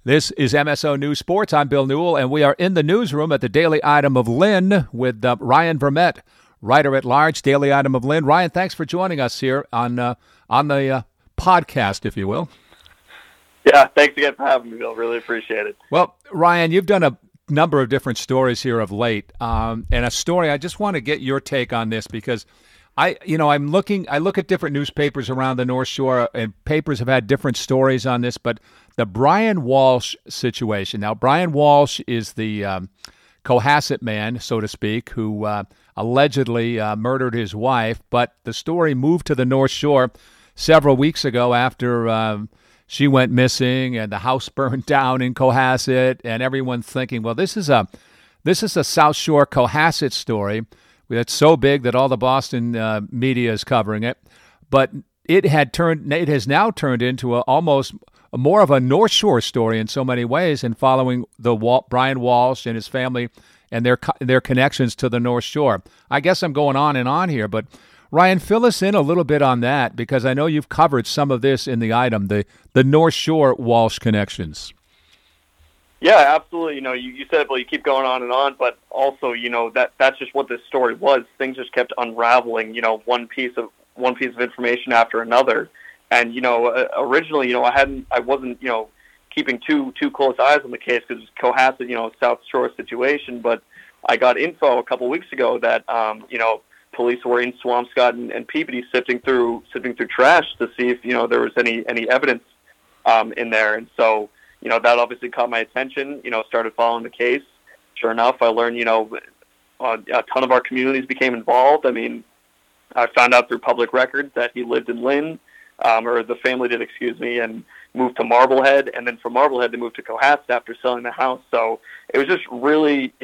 This is MSO News Sports. I'm Bill Newell, and we are in the newsroom at the Daily Item of Lynn with Ryan Vermette, writer-at-large, Daily Item of Lynn. Ryan, thanks for joining us here on the podcast, if you will. Yeah, thanks again for having me, Bill. Really appreciate it. Well, Ryan, you've done a number of different stories here of late, and a story. I just want to get your take on this because I look at different newspapers around the North Shore, and papers have had different stories on this, but the Brian Walsh situation. Now, Brian Walsh is the Cohasset man, so to speak, who allegedly murdered his wife, but the story moved to the North Shore several weeks ago after she went missing and the house burned down in Cohasset, and everyone's thinking, well, this is a South Shore Cohasset story that's so big that all the Boston media is covering it, but it has now turned into almost more of a North Shore story in so many ways, and following Brian Walsh and his family and their connections to the North Shore. I guess I'm going on and on here, but Ryan, fill us in a little bit on that, because I know you've covered some of this in the item, the North Shore Walsh connections. Yeah, absolutely. You said, well, you keep going on and on, but also, that's just what this story was. Things just kept unraveling, one piece of information after another. And, originally, I wasn't, keeping too close eyes on the case because it's Cohasset, South Shore situation. But I got info a couple weeks ago that, police were in Swampscott and Peabody sifting through trash to see if, there was any evidence in there. And so, that obviously caught my attention, started following the case. Sure enough, I learned, a ton of our communities became involved. I mean, I found out through public records that he lived in Lynn, or the family did, and moved to Marblehead. And then from Marblehead, they moved to Cohasset after selling the house. So it was just really,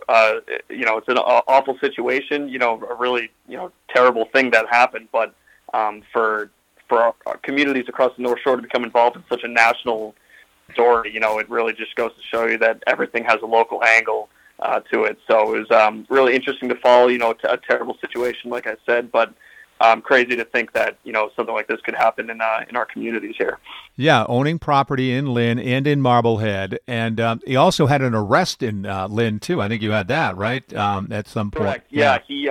it's an awful situation, a really, terrible thing that happened. But for our communities across the North Shore to become involved in such a national story, it really just goes to show you that everything has a local angle to it. So it was really interesting to follow, a terrible situation, like I said, but crazy to think that, something like this could happen in our communities here. Yeah, owning property in Lynn and in Marblehead. And he also had an arrest in Lynn, too. I think you had that, right, at some point? Correct. Yeah, he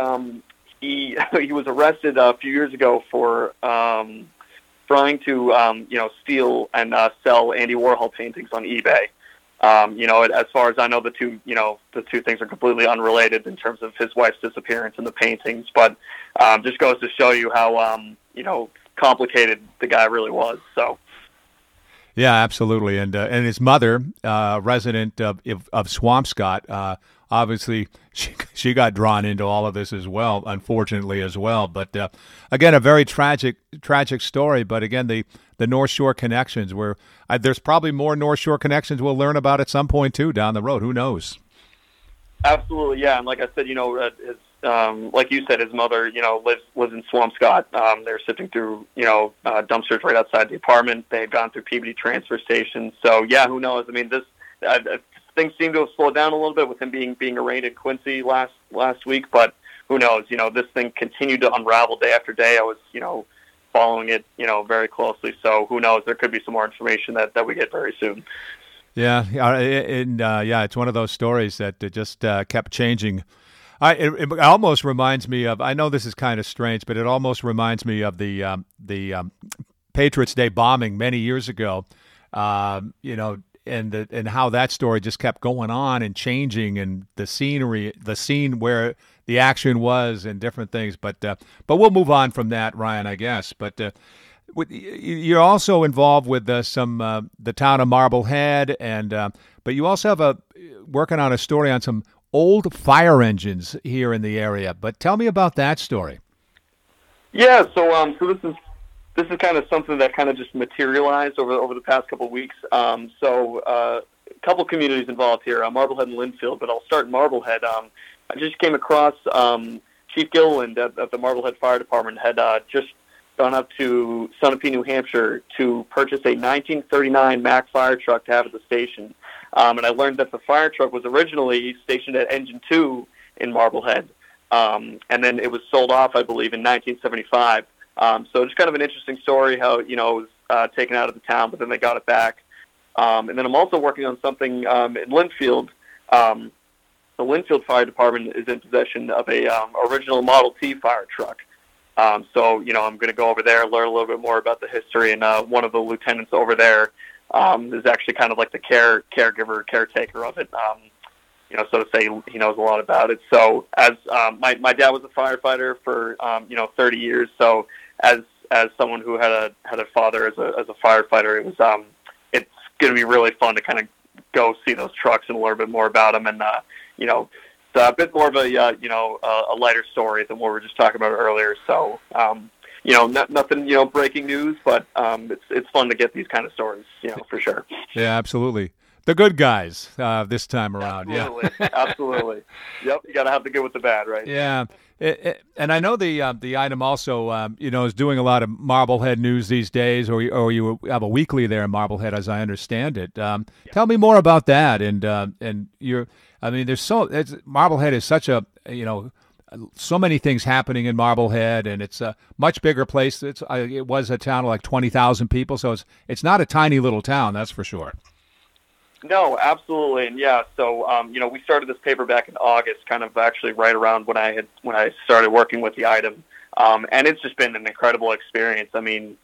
was arrested a few years ago for trying to, steal and sell Andy Warhol paintings on eBay. As far as I know, the two things are completely unrelated in terms of his wife's disappearance and the paintings, but just goes to show you how, complicated the guy really was. So. Yeah, absolutely. And his mother, resident of Swampscott, obviously she got drawn into all of this as well, unfortunately as well. But again, a very tragic story. But again, the North Shore connections, where there's probably more North Shore connections we'll learn about at some point too down the road. Who knows? Absolutely, yeah. And like I said, like you said, his mother, lives in Swampscott. They're sifting through, dumpsters right outside the apartment. They had gone through Peabody transfer station. So yeah, who knows? I mean, things seem to have slowed down a little bit with him being arraigned in Quincy last week. But who knows? This thing continued to unravel day after day. I was, following it, very closely. So who knows? There could be some more information that we get very soon. Yeah, it's one of those stories that just kept changing. It almost reminds me of, I know this is kind of strange, but it almost reminds me of the Patriots Day bombing many years ago, and how that story just kept going on and changing, and the scene where the action was and different things. But we'll move on from that, Ryan, I guess. But you're also involved with the town of Marblehead, but you also have working on a story on some old fire engines here in the area. But tell me about that story. Yeah, so this is kind of something that kind of just materialized over the past couple of weeks. A couple communities involved here, Marblehead and Linfield, but I'll start in Marblehead. I just came across Chief Gilliland at the Marblehead Fire Department had just gone up to Sunapee, New Hampshire to purchase a 1939 Mack fire truck to have at the station. And I learned that the fire truck was originally stationed at Engine 2 in Marblehead. And then it was sold off, I believe, in 1975. So it's kind of an interesting story how, it was taken out of the town, but then they got it back. And then I'm also working on something in Linfield. The Linfield Fire Department is in possession of a original Model T fire truck. So, I'm going to go over there, learn a little bit more about the history, and one of the lieutenants over there is actually kind of like the caretaker of it. So to say, he knows a lot about it. So as my dad was a firefighter for 30 years, so as someone who had a father as a firefighter, it was it's going to be really fun to kind of go see those trucks and learn a bit more about them, and it's a bit more of a lighter story than what we were just talking about earlier. So nothing breaking news, but it's fun to get these kind of stories, for sure. Yeah, absolutely. The good guys this time around. Absolutely. Yeah, absolutely. Yep, you got to have the good with the bad, right? Yeah, and I know the item also is doing a lot of Marblehead news these days, or you have a weekly there in Marblehead, as I understand it. Tell me more about that, and you're. I mean, Marblehead is such a so many things happening in Marblehead, and it's a much bigger place. It was a town of like 20,000 people, so it's not a tiny little town, that's for sure. No, absolutely, and yeah. So, we started this paper back in August, kind of actually right around when I started working with the item, and it's just been an incredible experience. I mean,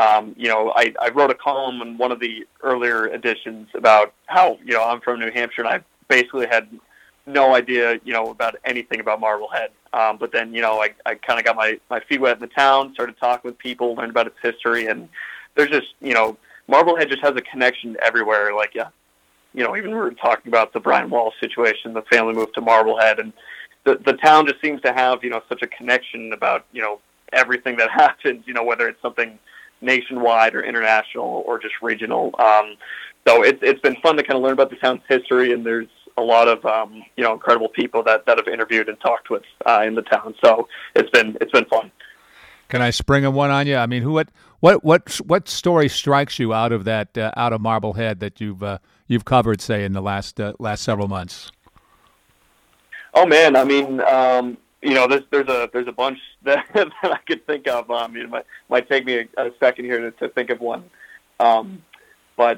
I wrote a column in one of the earlier editions about how I'm from New Hampshire, and I basically had no idea about anything about Marblehead. But then I kind of got my feet wet in the town, started talking with people, learned about its history, and there's just Marblehead just has a connection everywhere. Like even we were talking about the Brian Walsh situation, the family moved to Marblehead, and the town just seems to have, such a connection about, everything that happens, whether it's something nationwide or international or just regional. So it's been fun to kind of learn about the town's history, and there's a lot of, incredible people that I've interviewed and talked with in the town. So it's been fun. Can I spring one on you? I mean, what story strikes you out of Marblehead that you've covered, say, in the last several months? Oh man, I mean, there's a bunch that I could think of. It might take me a second here to think of one, but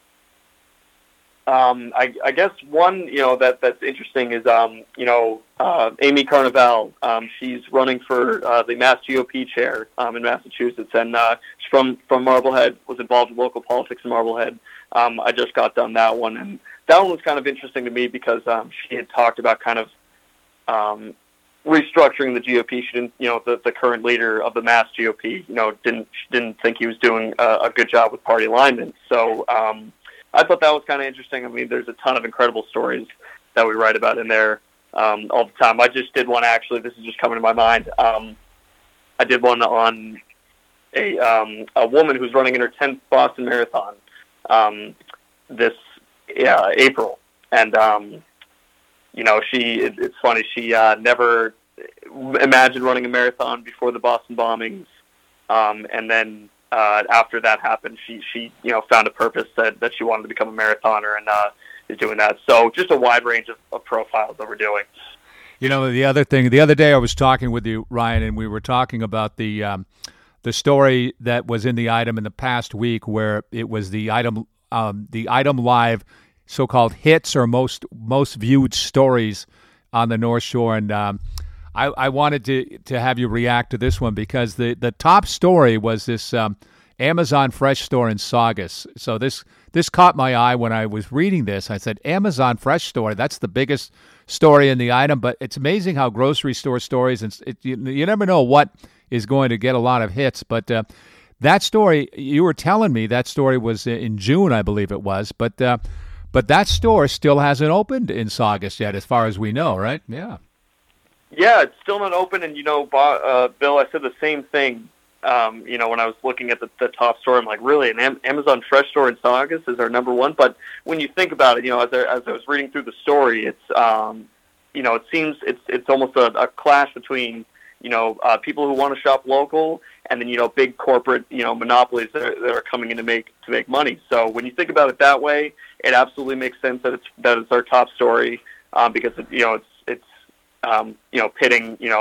I guess one that's interesting is Amy Carnival. She's running for the Mass GOP chair in Massachusetts, and she's from Marblehead. Was involved in local politics in Marblehead. I just got done that one, and that one was kind of interesting to me because she had talked about kind of restructuring the GOP. She didn't, the current leader of the Mass GOP, didn't think he was doing a good job with party alignment. So I thought that was kind of interesting. I mean, there's a ton of incredible stories that we write about in there all the time. I just did one, actually. This is just coming to my mind. I did one on a woman who's running in her 10th Boston Marathon this April. And, it's funny. She never imagined running a marathon before the Boston bombings. And then after that happened, she found a purpose that she wanted to become a marathoner, and is doing that. So just a wide range of profiles that we're doing. The other day I was talking with you, Ryan, and we were talking about the story that was in the item in the past week, where it was the item live so-called hits or most viewed stories on the North Shore, and I wanted to have you react to this one because the top story was this Amazon Fresh store in Saugus. So this caught my eye when I was reading this. I said, Amazon Fresh store, that's the biggest story in the item, but it's amazing how grocery store stories, and you never know what is going to get a lot of hits. But that story, you were telling me that story was in June, I believe it was, but that store still hasn't opened in Saugus yet, as far as we know, right? Yeah. Yeah, it's still not open, and Bill, I said the same thing. When I was looking at the top store, I'm like, really, an Amazon Fresh store in Saugus is our number one? But when you think about it, as I was reading through the story, it's it seems it's almost a clash between people who want to shop local and then big corporate monopolies that are coming in to make money. So when you think about it that way, it absolutely makes sense that it's our top story because it's pitting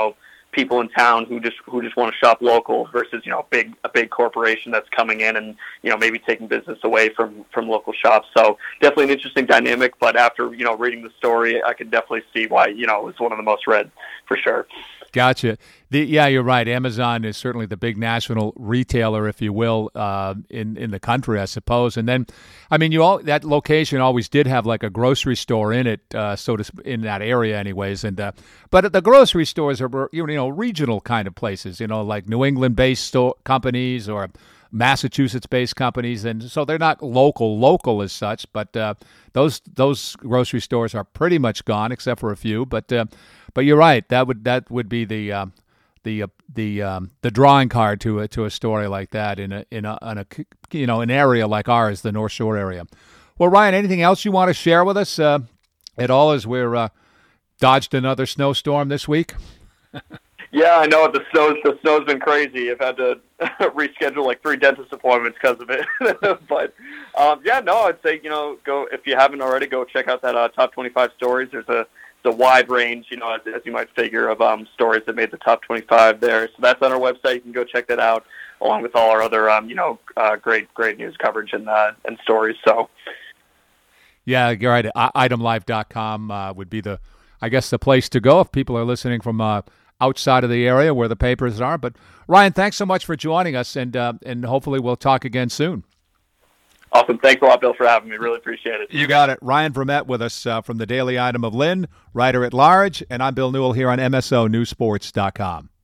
people in town who just want to shop local versus, you know, a big corporation that's coming in and, you know, maybe taking business away from local shops. So definitely an interesting dynamic, but after, you know, reading the story, I could definitely see why, you know, it's one of the most read for sure. Gotcha. Yeah, you're right. Amazon is certainly the big national retailer, if you will, in the country, I suppose. And then, I mean, that location always did have like a grocery store in it, in that area, anyways. And but the grocery stores are, you know, regional kind of places, you know, like New England-based companies or Massachusetts-based companies, and so they're not local as such. But those grocery stores are pretty much gone, except for a few. But you're right. That would be the drawing card to a story like that in a you know, an area like ours, the North Shore area. Well, Ryan, anything else you want to share with us at all as we're dodged another snowstorm this week? Yeah, I know the snow's been crazy. I've had to reschedule like 3 dentist appointments because of it. But yeah, no, I'd say, you know, go, if you haven't already, go check out that top 25 stories. There's a wide range, you know, as you might figure, of stories that made the top 25 there. So that's on our website. You can go check that out, along with all our other you know, great news coverage and stories. So yeah, you're right. Itemlife.com would be the place to go if people are listening from outside of the area where the papers are. But Ryan, thanks so much for joining us, and hopefully we'll talk again soon. Awesome. Thanks a lot, Bill, for having me. Really appreciate it. You got it. Ryan Vermette with us from the Daily Item of Lynn, writer at large, and I'm Bill Newell here on MSONewsports.com.